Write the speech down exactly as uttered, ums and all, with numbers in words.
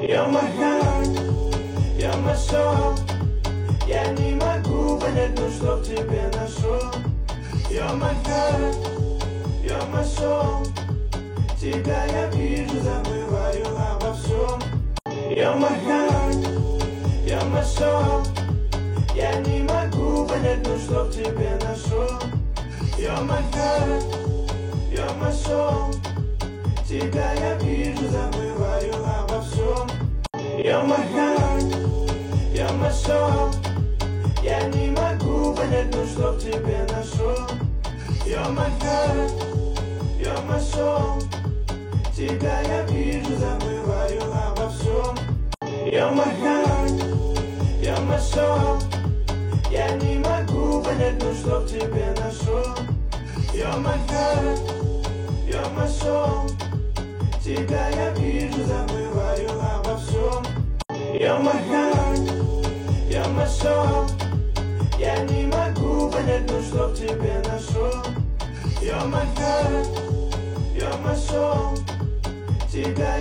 You're my heart, you're my soul. Я не могу понять, ну что в тебе нашел. You're my heart, you're my soul. Тебя я вижу, забываю обо всем. You're my heart, you're my soul. Я не могу понять, ну что в тебе нашел. You're my heart, you're my soul. Тебя я вижу, забываю обо всем. You're my heart, you're my soul. Я не могу понять, ну что в тебе нашел. You're my heart, you're my soul. Тебя я вижу, забываю обо всем. You're my heart, you're my soul. Я не могу понять, ну что в тебе нашел. You're my heart, you're my soul. Тебя я вижу, забываю обо всем. You're my heart, you're my soul. Я не могу понять, ну что в тебе нашел. You're my heart, you're my soul. Тебя